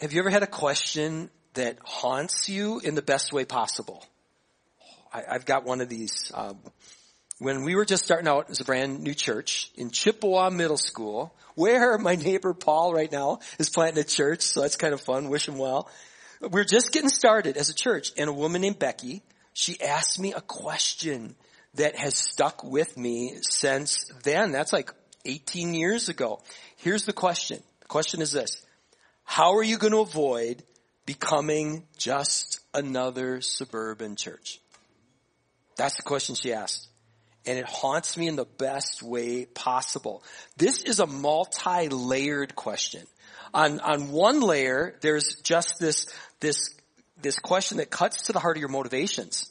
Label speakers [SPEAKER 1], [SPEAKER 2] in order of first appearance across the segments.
[SPEAKER 1] Have you ever had a question that haunts you in the best way possible? I've got one of these. When we were just starting out as a brand new church in Chippewa Middle School, where my neighbor Paul right now is planting a church, so that's kind of fun. Wish him well. We're just getting started as a church, and a woman named Becky, she asked me a question that has stuck with me since then. That's like 18 years ago. Here's the question. The question is this. How are you going to avoid becoming just another suburban church? That's the question she asked. And it haunts me in the best way possible. This is a multi-layered question. On one layer, there's just this question that cuts to the heart of your motivations.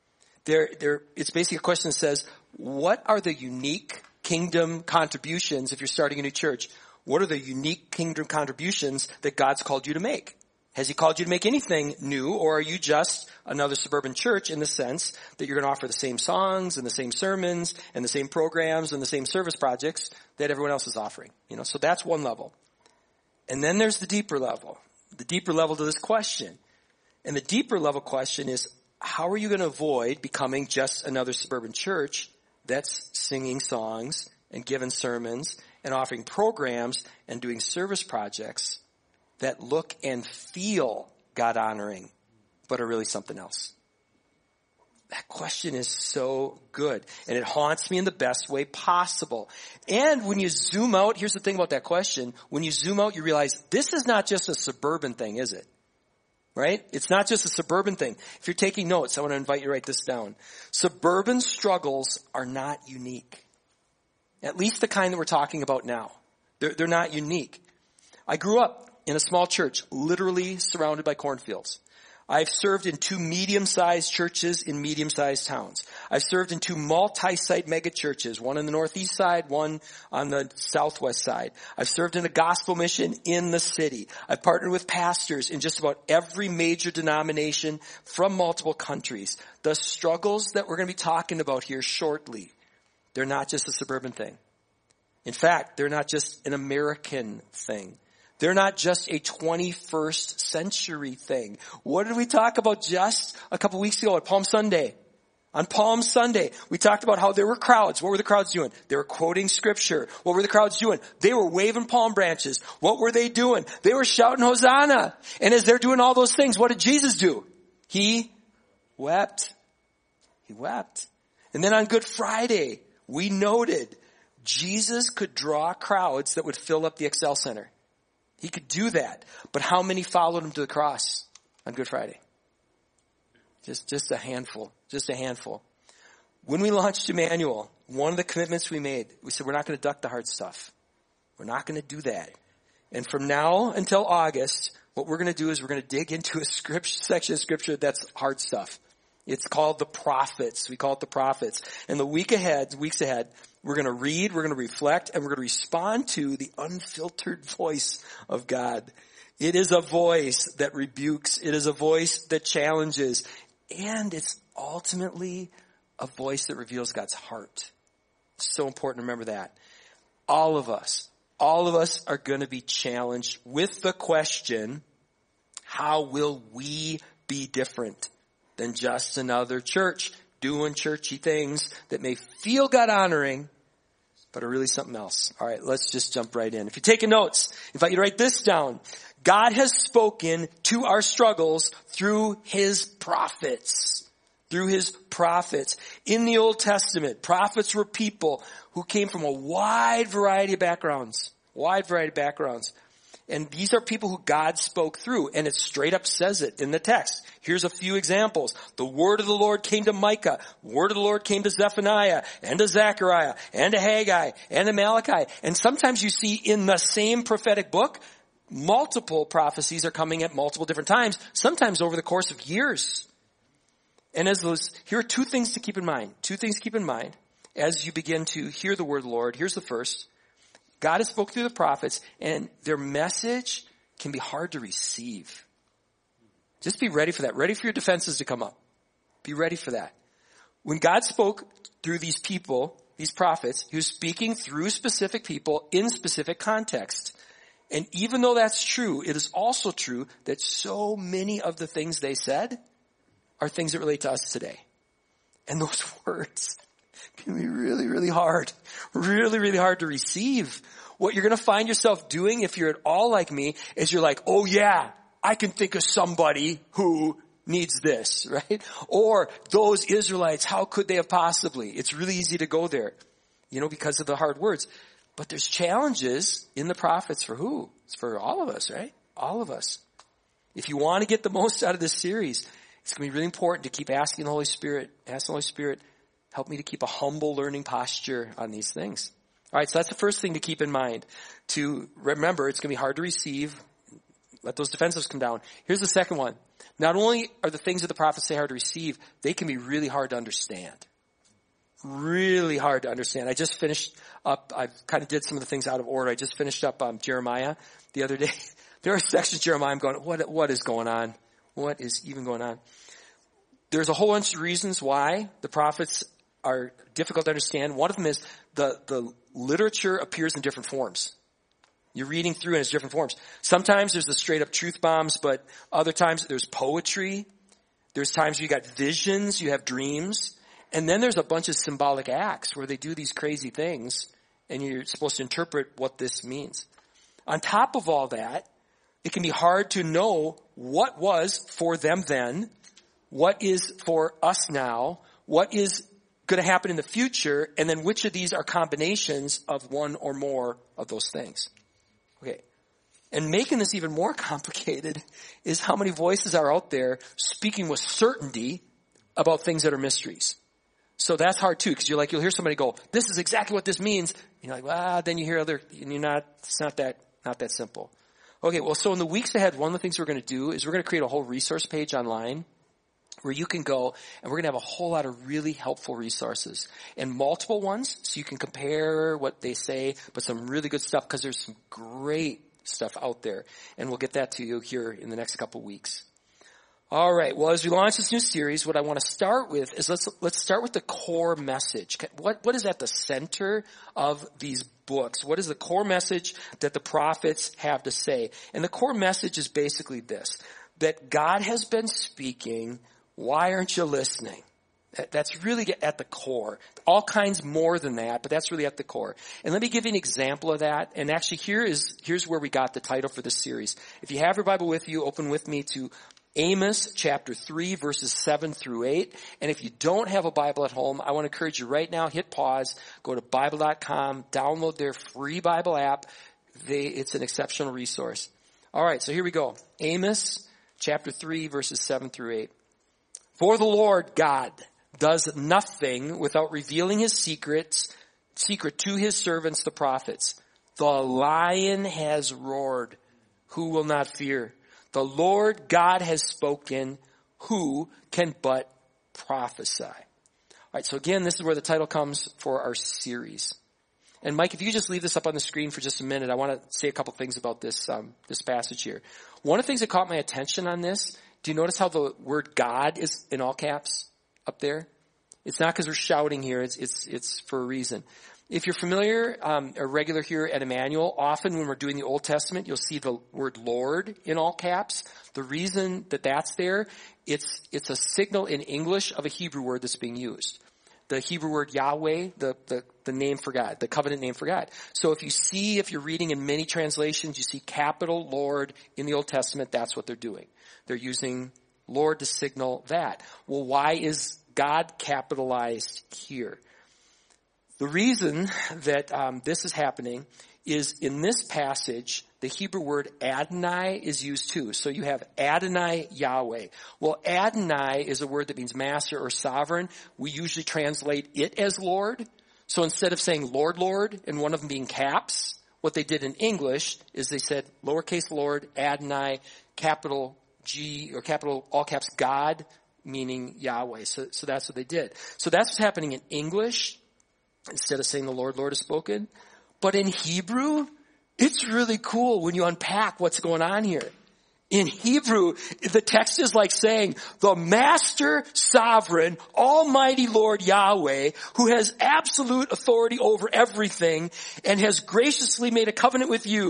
[SPEAKER 1] It's basically a question that says, what are the unique kingdom contributions if you're starting a new church? What are the unique kingdom contributions that God's called you to make? Has he called you to make anything new, or are you just another suburban church in the sense that you're going to offer the same songs and the same sermons and the same programs and the same service projects that everyone else is offering? So that's one level. And then there's the deeper level to this question. And the deeper level question is, how are you going to avoid becoming just another suburban church that's singing songs and giving sermons and offering programs and doing service projects that look and feel God-honoring, but are really something else? That question is so good, and it haunts me in the best way possible. And when you zoom out, here's the thing about that question. When you zoom out, you realize this is not just a suburban thing, is it? Right? It's not just a suburban thing. If you're taking notes, I want to invite you to write this down. Suburban struggles are not unique. At least the kind that we're talking about now. They're not unique. I grew up in a small church, literally surrounded by cornfields. I've served in 2 medium-sized churches in medium-sized towns. I've served in 2 multi-site mega churches, one on the northeast side, one on the southwest side. I've served in a gospel mission in the city. I've partnered with pastors in just about every major denomination from multiple countries. The struggles that we're going to be talking about here shortly, they're not just a suburban thing. In fact, they're not just an American thing. They're not just a 21st century thing. What did we talk about just a couple weeks ago at Palm Sunday? On Palm Sunday, we talked about how there were crowds. What were the crowds doing? They were quoting scripture. What were the crowds doing? They were waving palm branches. What were they doing? They were shouting Hosanna. And as they're doing all those things, what did Jesus do? He wept. He wept. And then on Good Friday, we noted Jesus could draw crowds that would fill up the Excel Center. He could do that. But how many followed him to the cross on Good Friday? Just a handful. Just a handful. When we launched Emmanuel, one of the commitments we made, we said we're not going to duck the hard stuff. We're not going to do that. And from now until August, what we're going to do is we're going to dig into a section of scripture that's hard stuff. It's called the prophets. We call it the prophets. And the weeks ahead, we're going to read, we're going to reflect, and we're going to respond to the unfiltered voice of God. It is a voice that rebukes. It is a voice that challenges. And it's ultimately a voice that reveals God's heart. It's so important to remember that. All of us are going to be challenged with the question, how will we be different than just another church doing churchy things that may feel God-honoring, but are really something else? All right, let's just jump right in. If you're taking notes, I invite you to write this down. God has spoken to our struggles through his prophets. Through his prophets. In the Old Testament, prophets were people who came from a wide variety of backgrounds. And these are people who God spoke through, and it straight up says it in the text. Here's a few examples. The word of the Lord came to Micah. The word of the Lord came to Zephaniah, and to Zechariah, and to Haggai, and to Malachi. And sometimes you see in the same prophetic book, multiple prophecies are coming at multiple different times, sometimes over the course of years. And here are 2 things to keep in mind. 2 things to keep in mind as you begin to hear the word of the Lord. Here's the first. God has spoken through the prophets, and their message can be hard to receive. Just be ready for that. Ready for your defenses to come up. Be ready for that. When God spoke through these people, these prophets, he was speaking through specific people in specific context. And even though that's true, it is also true that so many of the things they said are things that relate to us today. And those words can be really, really hard to receive. What you're going to find yourself doing if you're at all like me is you're like, oh yeah, I can think of somebody who needs this, right? Or those Israelites, how could they have possibly? It's really easy to go there, because of the hard words. But there's challenges in the prophets for who? It's for all of us, right? All of us. If you want to get the most out of this series, it's going to be really important to keep asking the Holy Spirit. Ask the Holy Spirit, help me to keep a humble learning posture on these things. All right, so that's the first thing to keep in mind. To remember, it's going to be hard to receive. Let those defensives come down. Here's the second one. Not only are the things that the prophets say hard to receive, they can be really hard to understand. Really hard to understand. I just finished up, I kind of did some of the things out of order. I just finished up Jeremiah the other day. There are sections of Jeremiah I'm going, what is going on? What is even going on? There's a whole bunch of reasons why the prophets are difficult to understand. One of them is the literature appears in different forms. You're reading through and it's different forms. Sometimes there's the straight up truth bombs, but other times there's poetry. There's times you got visions, you have dreams. And then there's a bunch of symbolic acts where they do these crazy things and you're supposed to interpret what this means. On top of all that, it can be hard to know what was for them then, what is for us now, what is going to happen in the future, and then which of these are combinations of one or more of those things. Okay. And making this even more complicated is how many voices are out there speaking with certainty about things that are mysteries. So that's hard too, because you'll hear somebody go, this is exactly what this means. You're like, well, then you hear it's not that simple. Okay, well, so in the weeks ahead, one of the things we're going to do is we're going to create a whole resource page online where you can go and we're going to have a whole lot of really helpful resources and multiple ones so you can compare what they say, but some really good stuff because there's some great stuff out there. And we'll get that to you here in the next couple weeks. All right. Well, as we launch this new series, what I want to start with is let's start with the core message. What is at the center of these books? What is the core message that the prophets have to say? And the core message is basically this, that God has been speaking. Why aren't you listening? That's really at the core. All kinds more than that, but that's really at the core. And let me give you an example of that. And actually here's where we got the title for this series. If you have your Bible with you, open with me to Amos chapter 3 verses 7 through 8. And if you don't have a Bible at home, I want to encourage you right now, hit pause, go to Bible.com, download their free Bible app. It's an exceptional resource. All right, so here we go. Amos chapter 3 verses 7 through 8. For the Lord God does nothing without revealing his secret to his servants, the prophets. The lion has roared. Who will not fear? The Lord God has spoken. Who can but prophesy? All right, so again, this is where the title comes for our series. And Mike, if you could just leave this up on the screen for just a minute, I want to say a couple things about this passage here. One of the things that caught my attention on this, do you notice how the word God is in all caps up there? It's not because we're shouting here. It's for a reason. If you're familiar or regular here at Emmanuel, often when we're doing the Old Testament, you'll see the word Lord in all caps. The reason that that's there, it's a signal in English of a Hebrew word that's being used. The Hebrew word Yahweh, the name for God, the covenant name for God. So if you're reading in many translations, you see capital Lord in the Old Testament, that's what they're doing. They're using Lord to signal that. Well, why is God capitalized here? The reason that this is happening is in this passage, the Hebrew word Adonai is used too. So you have Adonai Yahweh. Well, Adonai is a word that means master or sovereign. We usually translate it as Lord. So instead of saying Lord, Lord, and one of them being caps, what they did in English is they said lowercase Lord, Adonai, capital G, or capital all caps God, meaning Yahweh. So that's what they did. So that's what's happening in English. Instead of saying the Lord, Lord has spoken. But in Hebrew, it's really cool when you unpack what's going on here. In Hebrew, the text is like saying, the master, sovereign, almighty Lord Yahweh, who has absolute authority over everything and has graciously made a covenant with you,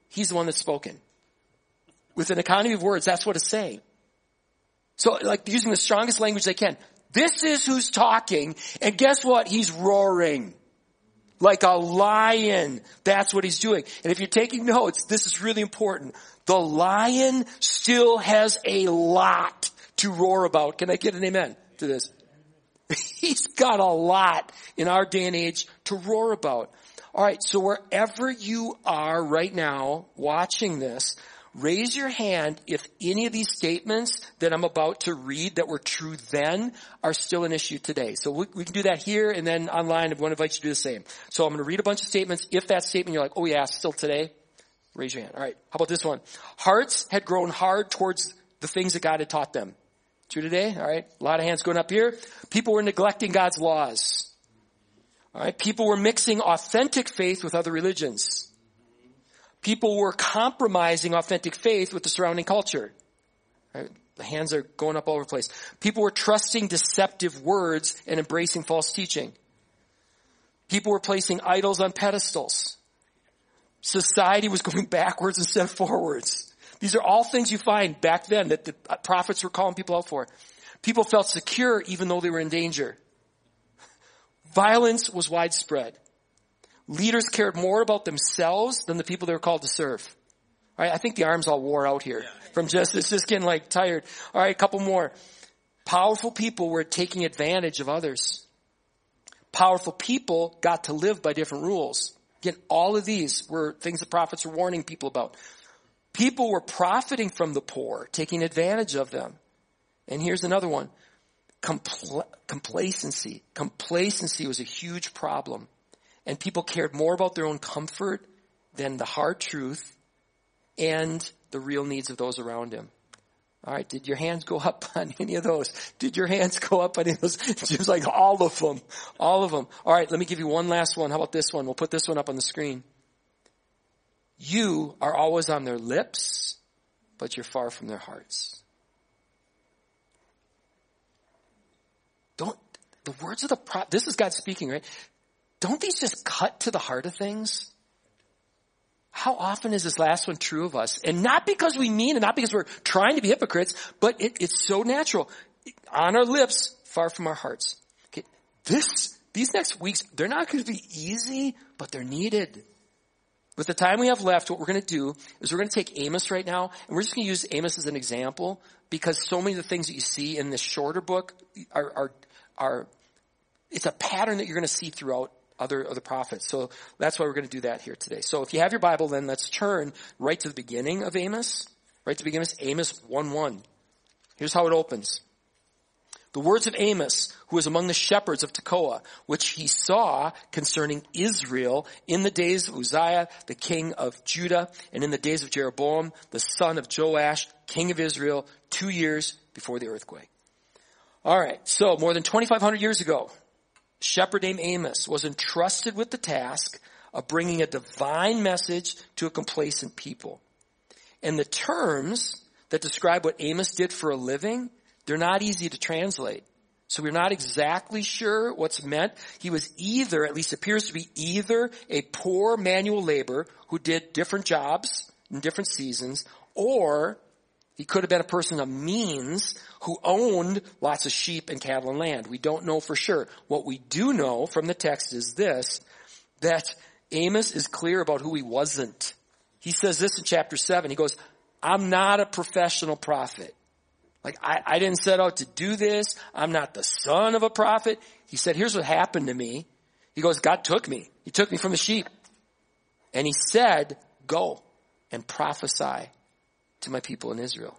[SPEAKER 1] He's the one that's spoken. With an economy of words, that's what it's saying. So like using the strongest language they can. This is who's talking, and guess what? He's roaring. Like a lion. That's what he's doing. And if you're taking notes, this is really important. The lion still has a lot to roar about. Can I get an amen to this? He's got a lot in our day and age to roar about. All right, so wherever you are right now watching this, raise your hand if any of these statements that I'm about to read that were true then are still an issue today. So we can do that here, and then online if one invites you to do the same. So I'm going to read a bunch of statements. If that statement you're like, oh yeah, still today, raise your hand. All right, how about this one? Hearts had grown hard towards the things that God had taught them. True today? All right, a lot of hands going up here. People were neglecting God's laws. All right, people were mixing authentic faith with other religions. People were compromising authentic faith with the surrounding culture. Right? The hands are going up all over the place. People were trusting deceptive words and embracing false teaching. People were placing idols on pedestals. Society was going backwards instead of forwards. These are all things you find back then that the prophets were calling people out for. People felt secure even though they were in danger. Violence was widespread. Leaders cared more about themselves than the people they were called to serve. All right, I think the arms all wore out here from it's just getting like tired. All right, a couple more. Powerful people were taking advantage of others. Powerful people got to live by different rules. Again, all of these were things the prophets were warning people about. People were profiting from the poor, taking advantage of them. And here's another one. Complacency. Complacency was a huge problem. And people cared more about their own comfort than the hard truth and the real needs of those around him. All right, did your hands go up on any of those? Did your hands go up on any of those? Just like all of them. All of them. All right, let me give you one last one. How about this one? We'll put this one up on the screen. You are always on their lips, but you're far from their hearts. The words of the prophet, this is God speaking, right? Don't these just cut to the heart of things? How often is this last one true of us? And not because we mean it, not because we're trying to be hypocrites, but it's so natural. On our lips, far from our hearts. Okay, these next weeks, they're not going to be easy, but they're needed. With the time we have left, what we're going to do is we're going to take Amos right now, and we're just going to use Amos as an example, because so many of the things that you see in this shorter book are it's a pattern that you're going to see throughout other prophets. So that's why we're going to do that here today. So if you have your Bible, then let's turn right to the beginning of Amos. Right to the beginning of Amos 1:1. Here's how it opens. The words of Amos, who was among the shepherds of Tekoa, which he saw concerning Israel in the days of Uzziah, the king of Judah, and in the days of Jeroboam, the son of Joash, king of Israel, 2 years before the earthquake. All right, so more than 2,500 years ago, a shepherd named Amos was entrusted with the task of bringing a divine message to a complacent people. And the terms that describe what Amos did for a living, they're not easy to translate. So we're not exactly sure what's meant. He was either, at least appears to be either, a poor manual laborer who did different jobs in different seasons, or he could have been a person of means who owned lots of sheep and cattle and land. We don't know for sure. What we do know from the text is this, that Amos is clear about who he wasn't. He says this in chapter 7. He goes, I'm not a professional prophet. Like, I didn't set out to do this. I'm not the son of a prophet. He said, here's what happened to me. He goes, God took me. He took me from the sheep. And he said, go and prophesy to my people in Israel.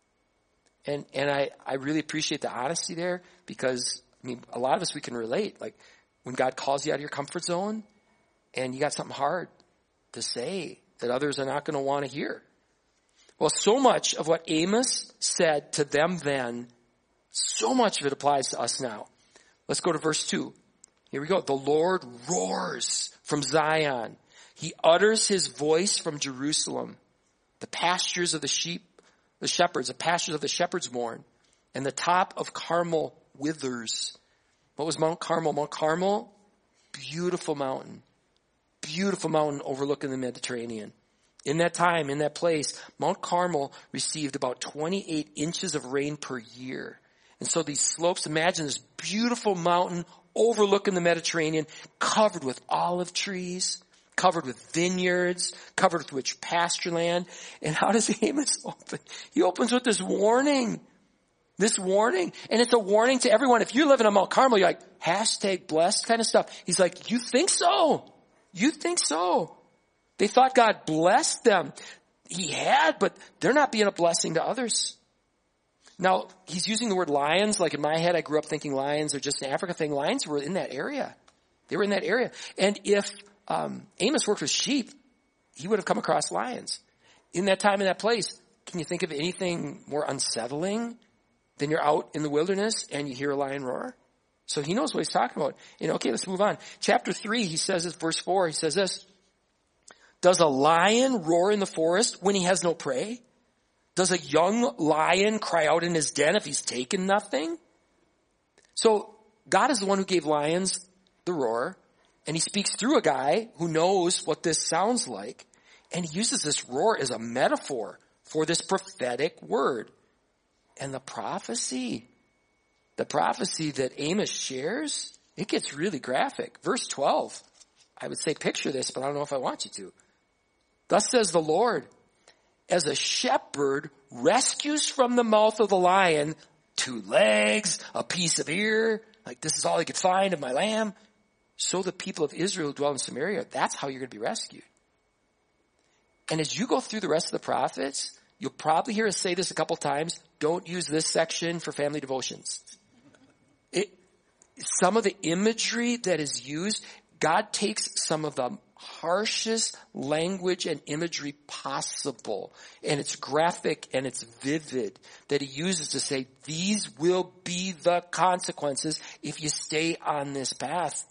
[SPEAKER 1] And I really appreciate the honesty there, because, I mean, a lot of us, we can relate. Like, when God calls you out of your comfort zone and you got something hard to say that others are not going to want to hear. Well, so much of what Amos said to them then, so much of it applies to us now. Let's go to verse 2. Here we go. The Lord roars from Zion. He utters his voice from Jerusalem. The pastures of the shepherds mourn, and the top of Carmel withers. What was Mount Carmel? Mount Carmel, beautiful mountain overlooking the Mediterranean. In that time, in that place, Mount Carmel received about 28 inches of rain per year. And so these slopes, imagine this beautiful mountain overlooking the Mediterranean, covered with olive trees, covered with vineyards, covered with rich pasture land. And how does Amos open? He opens with this warning. This warning. And it's a warning to everyone. If you're living on Mount Carmel, you're like, #blessed kind of stuff. He's like, you think so? You think so? They thought God blessed them. He had, but they're not being a blessing to others. Now, he's using the word lions. Like in my head, I grew up thinking lions are just an Africa thing. Lions were in that area. They were in that area. And if Amos worked with sheep, he would have come across lions. In that time, in that place, can you think of anything more unsettling than you're out in the wilderness and you hear a lion roar? So he knows what he's talking about. And okay, let's move on. Chapter 3, he says this, verse 4, he says this. Does a lion roar in the forest when he has no prey? Does a young lion cry out in his den if he's taken nothing? So God is the one who gave lions the roar, and he speaks through a guy who knows what this sounds like, and he uses this roar as a metaphor for this prophetic word. And the prophecy that Amos shares, it gets really graphic. Verse 12, I would say picture this, but I don't know if I want you to. Thus says the Lord, as a shepherd rescues from the mouth of the lion 2 legs, a piece of ear, like this is all he could find of my lamb, so the people of Israel who dwell in Samaria, that's how you're going to be rescued. And as you go through the rest of the prophets, you'll probably hear us say this a couple times, don't use this section for family devotions. Some of the imagery that is used, God takes some of the harshest language and imagery possible. And it's graphic and it's vivid that he uses to say, these will be the consequences if you stay on this path.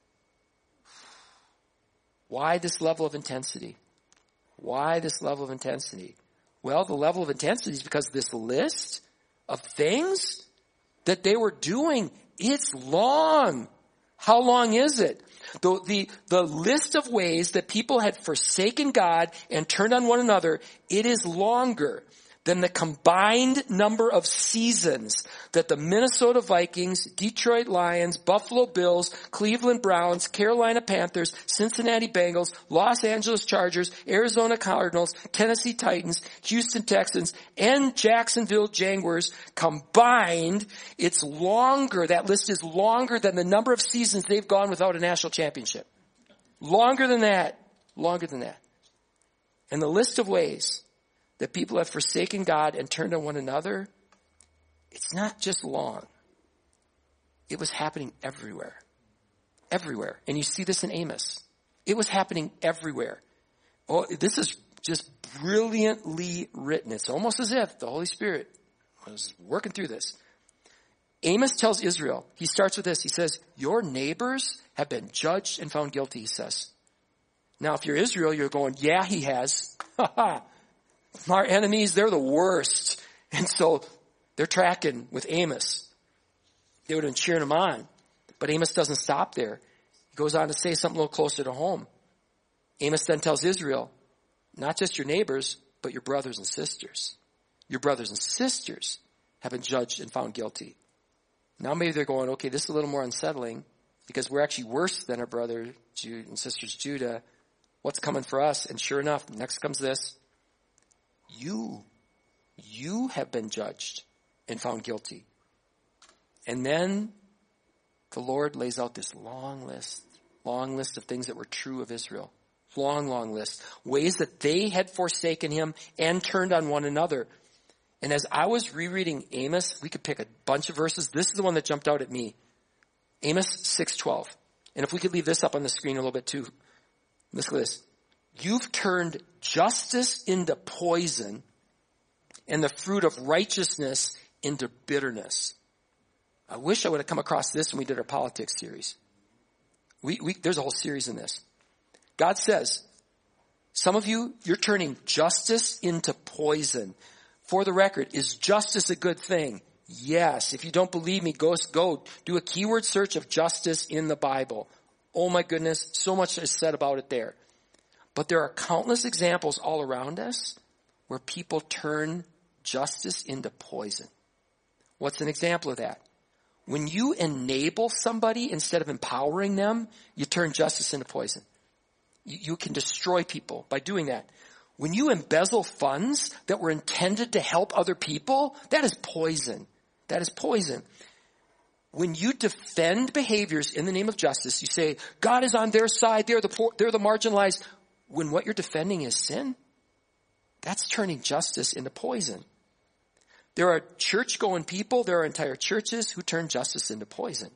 [SPEAKER 1] Why this level of intensity? Why this level of intensity? Well, the level of intensity is because this list of things that they were doing, it's long. How long is it? The list of ways that people had forsaken God and turned on one another, it is longer than the combined number of seasons that the Minnesota Vikings, Detroit Lions, Buffalo Bills, Cleveland Browns, Carolina Panthers, Cincinnati Bengals, Los Angeles Chargers, Arizona Cardinals, Tennessee Titans, Houston Texans, and Jacksonville Jaguars combined. It's longer. That list is longer than the number of seasons they've gone without a national championship. Longer than that. Longer than that. And the list of ways that people have forsaken God and turned on one another, it's not just long. It was happening everywhere. Everywhere. And you see this in Amos. It was happening everywhere. Oh, this is just brilliantly written. It's almost as if the Holy Spirit was working through this. Amos tells Israel, he starts with this. He says, your neighbors have been judged and found guilty, he says. Now, if you're Israel, you're going, yeah, he has. Ha ha. Our enemies, they're the worst. And so they're tracking with Amos. They would have been cheering him on. But Amos doesn't stop there. He goes on to say something a little closer to home. Amos then tells Israel, not just your neighbors, but your brothers and sisters. Your brothers and sisters have been judged and found guilty. Now maybe they're going, okay, this is a little more unsettling because we're actually worse than our brother and sisters Judah. What's coming for us? And sure enough, next comes this. You have been judged and found guilty. And then the Lord lays out this long list of things that were true of Israel. Long list. Ways that they had forsaken him and turned on one another. And as I was rereading Amos, we could pick a bunch of verses. This is the one that jumped out at me. Amos 6:12. And if we could leave this up on the screen a little bit too. Listen to this. You've turned justice into poison and the fruit of righteousness into bitterness. I wish I would have come across this when we did our politics series. There's a whole series in this. God says, some of you, you're turning justice into poison. For the record, is justice a good thing? Yes. If you don't believe me, go do a keyword search of justice in the Bible. Oh my goodness, so much is said about it there. But there are countless examples all around us where people turn justice into poison. What's an example of that? When you enable somebody instead of empowering them, you turn justice into poison. You can destroy people by doing that. When you embezzle funds that were intended to help other people, that is poison. That is poison. When you defend behaviors in the name of justice, you say, God is on their side, they're the poor, they're the marginalized. When what you're defending is sin, that's turning justice into poison. There are church-going people, there are entire churches who turn justice into poison.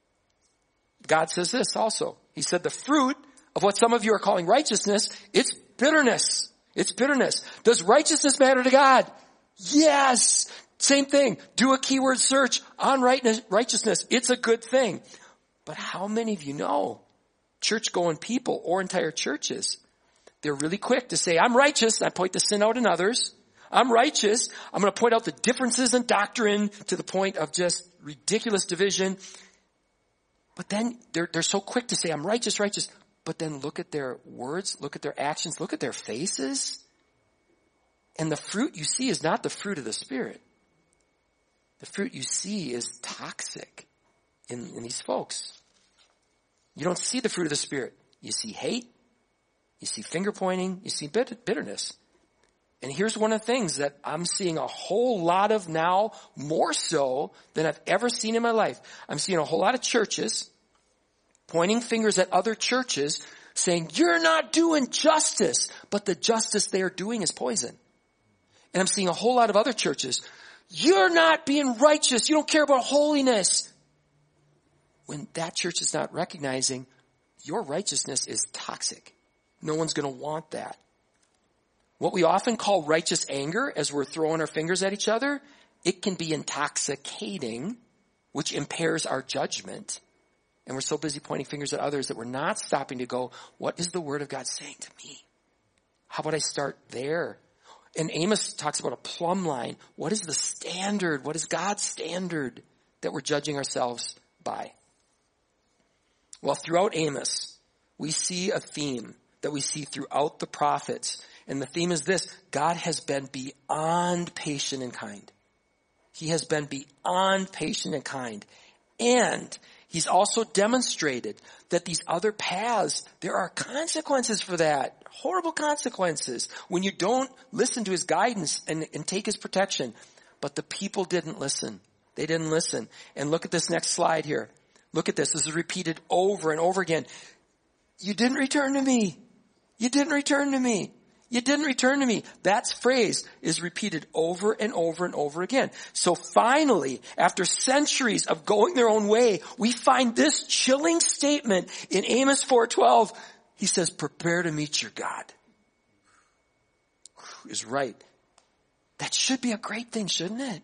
[SPEAKER 1] God says this also. He said the fruit of what some of you are calling righteousness, it's bitterness. It's bitterness. Does righteousness matter to God? Yes. Same thing. Do a keyword search on righteousness. It's a good thing. But how many of you know church-going people or entire churches, they're really quick to say, I'm righteous, and I point the sin out in others. I'm righteous. I'm going to point out the differences in doctrine to the point of just ridiculous division. But then they're so quick to say, I'm righteous, righteous. But then look at their words, look at their actions, look at their faces. And the fruit you see is not the fruit of the Spirit. The fruit you see is toxic in these folks. You don't see the fruit of the Spirit. You see hate. You see finger pointing. You see bitterness. And here's one of the things that I'm seeing a whole lot of now, more so than I've ever seen in my life. I'm seeing a whole lot of churches pointing fingers at other churches saying, you're not doing justice, but the justice they are doing is poison. And I'm seeing a whole lot of other churches, you're not being righteous, you don't care about holiness. When that church is not recognizing your righteousness is toxic. No one's going to want that. What we often call righteous anger as we're throwing our fingers at each other, it can be intoxicating, which impairs our judgment. And we're so busy pointing fingers at others that we're not stopping to go, what is the Word of God saying to me? How about I start there? And Amos talks about a plumb line. What is the standard? What is God's standard that we're judging ourselves by? Well, throughout Amos, we see a theme that we see throughout the prophets. And the theme is this: God has been beyond patient and kind. He has been beyond patient and kind. And he's also demonstrated that these other paths, there are consequences for that. Horrible consequences when you don't listen to his guidance and take his protection. But the people didn't listen. They didn't listen. And look at this next slide here. Look at this. This is repeated over and over again. You didn't return to me. You didn't return to me. You didn't return to me. That phrase is repeated over and over and over again. So finally, after centuries of going their own way, we find this chilling statement in Amos 4:12. He says, prepare to meet your God. Is right. That should be a great thing, shouldn't it?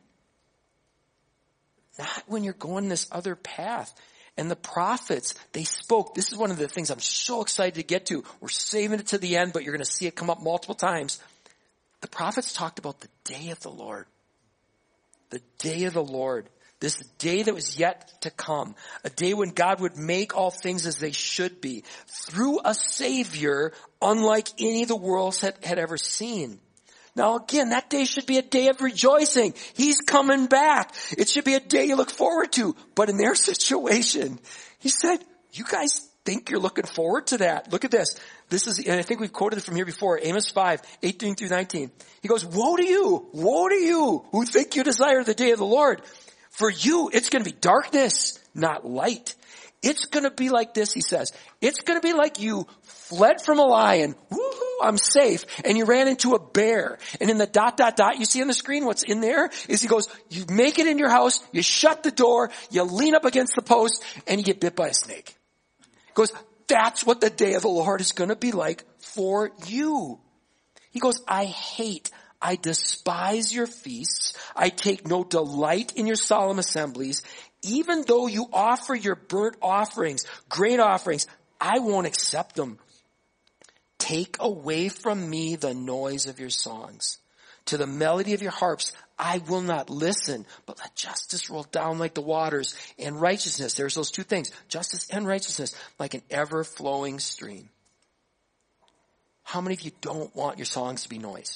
[SPEAKER 1] Not when you're going this other path. And the prophets, they spoke. This is one of the things I'm so excited to get to. We're saving it to the end, but you're going to see it come up multiple times. The prophets talked about the day of the Lord. The day of the Lord. This day that was yet to come. A day when God would make all things as they should be. Through a Savior unlike any the world had ever seen. Now again, that day should be a day of rejoicing. He's coming back. It should be a day you look forward to. But in their situation, he said, you guys think you're looking forward to that? Look at this. This is, and I think we've quoted it from here before, Amos 5:18 through 19. He goes, woe to you who think you desire the day of the Lord. For you, it's going to be darkness, not light. It's going to be like this, he says. It's going to be like you fled from a lion. Woohoo, I'm safe. And you ran into a bear. And in the ... you see on the screen what's in there is he goes, you make it in your house, you shut the door, you lean up against the post, and you get bit by a snake. He goes, that's what the day of the Lord is going to be like for you. He goes, I despise your feasts. I take no delight in your solemn assemblies. Even though you offer your burnt offerings, grain offerings, I won't accept them. Take away from me the noise of your songs. To the melody of your harps, I will not listen, but let justice roll down like the waters and righteousness. There's those two things, justice and righteousness, like an ever-flowing stream. How many of you don't want your songs to be noise?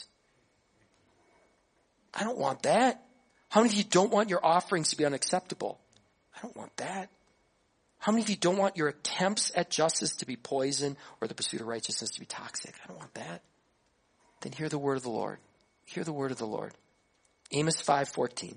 [SPEAKER 1] I don't want that. How many of you don't want your offerings to be unacceptable? I don't want that. How many of you don't want your attempts at justice to be poison or the pursuit of righteousness to be toxic? I don't want that. Then hear the word of the Lord. Hear the word of the Lord. Amos 5:14.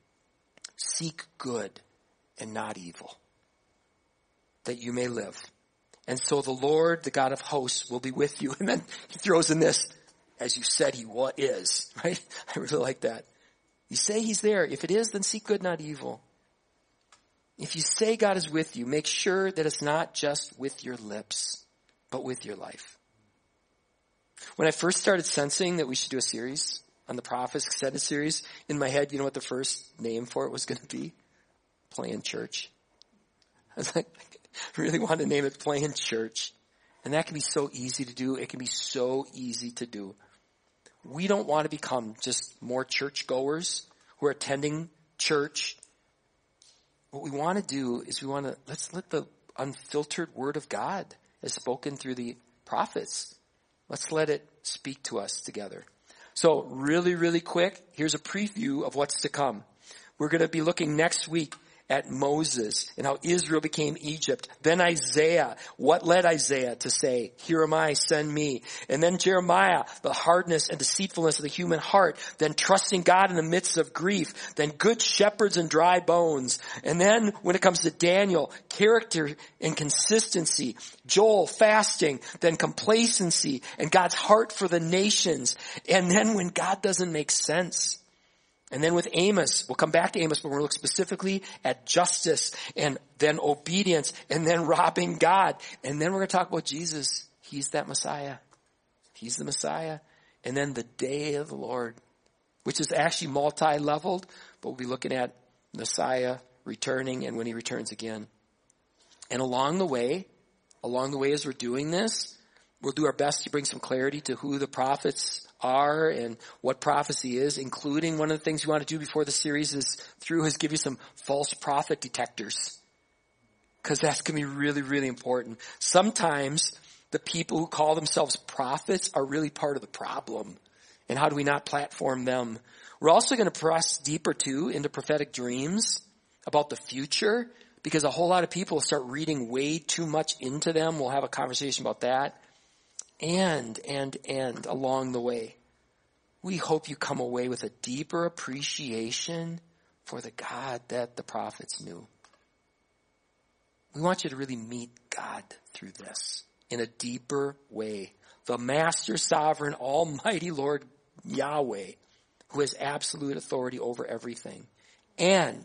[SPEAKER 1] Seek good and not evil, that you may live. And so the Lord, the God of hosts, will be with you. And then he throws in this, as you said he is, right? I really like that. You say he's there. If it is, then seek good, not evil. If you say God is with you, make sure that it's not just with your lips, but with your life. When I first started sensing that we should do a series on the prophets, extended series, in my head, you know what the first name for it was going to be? Playing Church. I was like, I really wanted to name it Playing Church. And that can be so easy to do. It can be so easy to do. We don't want to become just more churchgoers who are attending church. What we want to do is let's let the unfiltered word of God as spoken through the prophets. Let's let it speak to us together. So really, really quick, here's a preview of what's to come. We're going to be looking next week at Moses and how Israel became Egypt. Then Isaiah. What led Isaiah to say, here am I, send me? And then Jeremiah, the hardness and deceitfulness of the human heart. Then trusting God in the midst of grief. Then good shepherds and dry bones. And then when it comes to Daniel, character and consistency. Joel, fasting. Then complacency and God's heart for the nations. And then when God doesn't make sense. And then with Amos, we'll come back to Amos, but we're going to look specifically at justice and then obedience and then robbing God. And then we're going to talk about Jesus. He's that Messiah. He's the Messiah. And then the day of the Lord, which is actually multi-leveled, but we'll be looking at Messiah returning and when he returns again. And along the way as we're doing this, we'll do our best to bring some clarity to who the prophets are and what prophecy is, including one of the things we want to do before the series is give you some false prophet detectors. Because that's going to be really, really important. Sometimes the people who call themselves prophets are really part of the problem. And how do we not platform them? We're also going to press deeper too into prophetic dreams about the future, because a whole lot of people start reading way too much into them. We'll have a conversation about that. And along the way, we hope you come away with a deeper appreciation for the God that the prophets knew. We want you to really meet God through this in a deeper way. The Master, Sovereign, Almighty Lord Yahweh, who has absolute authority over everything, and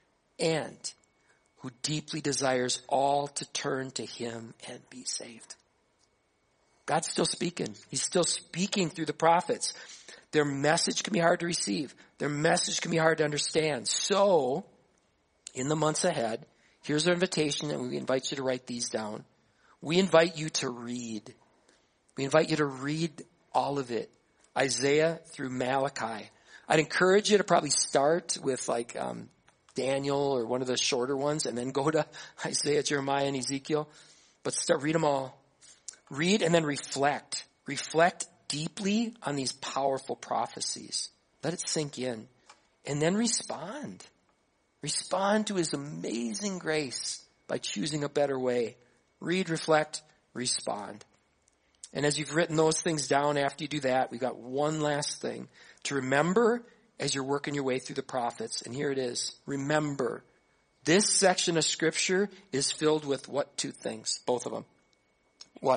[SPEAKER 1] who deeply desires all to turn to him and be saved. God's still speaking. He's still speaking through the prophets. Their message can be hard to receive. Their message can be hard to understand. So, in the months ahead, here's our invitation, and we invite you to write these down. We invite you to read. We invite you to read all of it. Isaiah through Malachi. I'd encourage you to probably start with Daniel or one of the shorter ones and then go to Isaiah, Jeremiah, and Ezekiel. But read them all. Read and then reflect. Reflect deeply on these powerful prophecies. Let it sink in. And then respond. Respond to his amazing grace by choosing a better way. Read, reflect, respond. And as you've written those things down, after you do that, we've got one last thing to remember as you're working your way through the prophets. And here it is. Remember, this section of Scripture is filled with what? Two things. Both of them. What?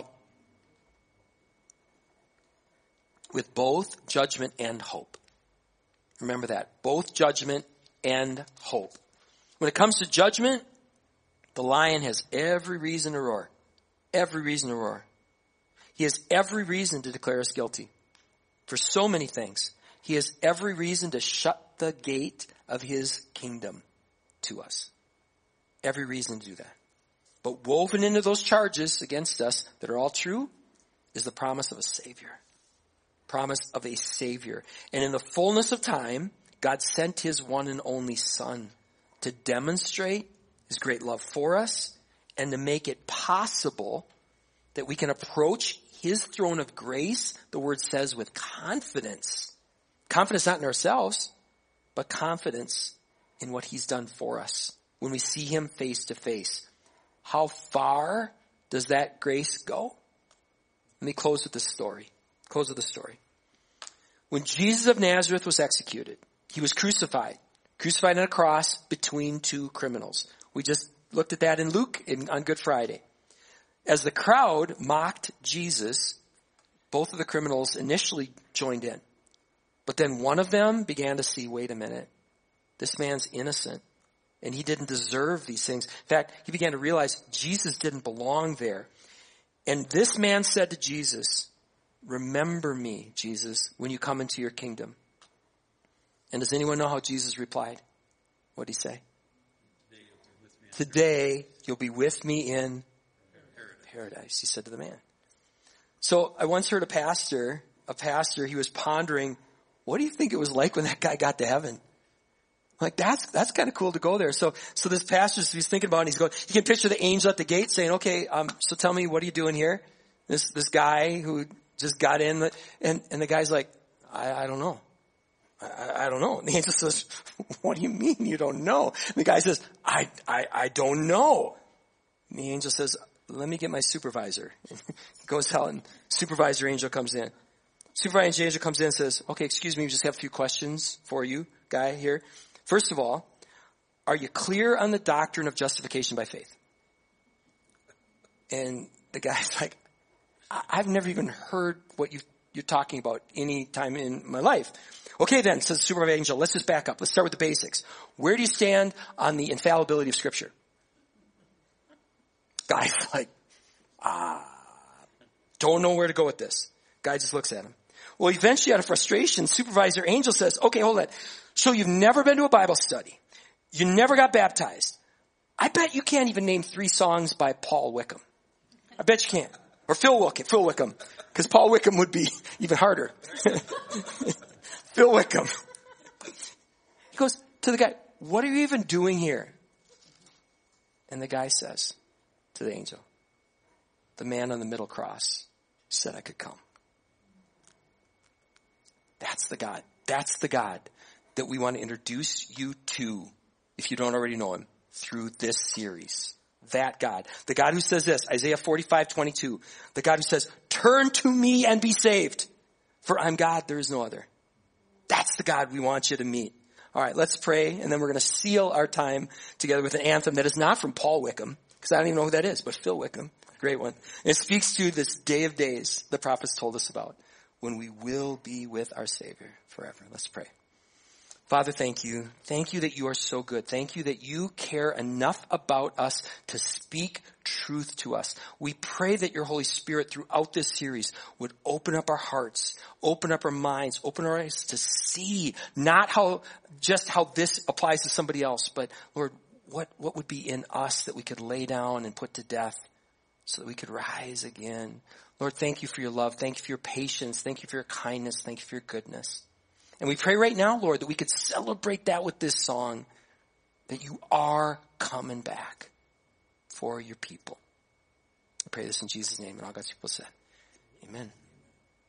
[SPEAKER 1] With both judgment and hope. Remember that. Both judgment and hope. When it comes to judgment, the lion has every reason to roar. Every reason to roar. He has every reason to declare us guilty. For so many things. He has every reason to shut the gate of his kingdom to us. Every reason to do that. But woven into those charges against us that are all true is the promise of a Savior. Promise of a Savior. And in the fullness of time, God sent his one and only Son to demonstrate his great love for us and to make it possible that we can approach his throne of grace, the word says, with confidence. Confidence not in ourselves, but confidence in what he's done for us when we see him face to face. How far does that grace go? Let me close with this story. When Jesus of Nazareth was executed, he was crucified on a cross between two criminals. We just looked at that in Luke on Good Friday. As the crowd mocked Jesus, both of the criminals initially joined in. But then one of them began to see, wait a minute, this man's innocent and he didn't deserve these things. In fact, he began to realize Jesus didn't belong there. And this man said to Jesus, remember me, Jesus, when you come into your kingdom. And does anyone know how Jesus replied? What did he say? Today you'll be with me in paradise, he said to the man. So I once heard a pastor, he was pondering, what do you think it was like when that guy got to heaven? Like, that's kind of cool to go there. So this pastor, he's thinking about it, he can picture the angel at the gate saying, okay, so tell me, what are you doing here? This guy who just got in, and the guy's like, I don't know. I don't know. And the angel says, what do you mean you don't know? And the guy says, I don't know. And the angel says, let me get my supervisor. He goes out and supervisor angel comes in. Supervisor angel comes in and says, okay, excuse me, we just have a few questions for you, guy here. First of all, are you clear on the doctrine of justification by faith? And the guy's like, I've never even heard what you're talking about any time in my life. Okay then, says the supervisor angel, let's just back up. Let's start with the basics. Where do you stand on the infallibility of Scripture? Guy's like, don't know where to go with this. Guy just looks at him. Well, eventually out of frustration, supervisor angel says, okay, hold on. So you've never been to a Bible study. You never got baptized. I bet you can't even name 3 songs by Paul Wickham. I bet you can't. Or Phil Wickham. Because Paul Wickham would be even harder. Phil Wickham. He goes to the guy, what are you even doing here? And the guy says to the angel, the man on the middle cross said I could come. That's the God. That's the God that we want to introduce you to, if you don't already know him, through this series. That God. The God who says this, Isaiah 45:22. The God who says, turn to me and be saved, for I'm God, there is no other. That's the God we want you to meet. All right, let's pray, and then we're going to seal our time together with an anthem that is not from Paul Wickham, because I don't even know who that is, but Phil Wickham. Great one. And it speaks to this day of days the prophets told us about, when we will be with our Savior forever. Let's pray. Father, thank you. Thank you that you are so good. Thank you that you care enough about us to speak truth to us. We pray that your Holy Spirit throughout this series would open up our hearts, open up our minds, open our eyes to see not just how this applies to somebody else, but Lord, what would be in us that we could lay down and put to death so that we could rise again. Lord, thank you for your love. Thank you for your patience. Thank you for your kindness. Thank you for your goodness. And we pray right now, Lord, that we could celebrate that with this song, that you are coming back for your people. I pray this in Jesus' name, and all God's people said, amen.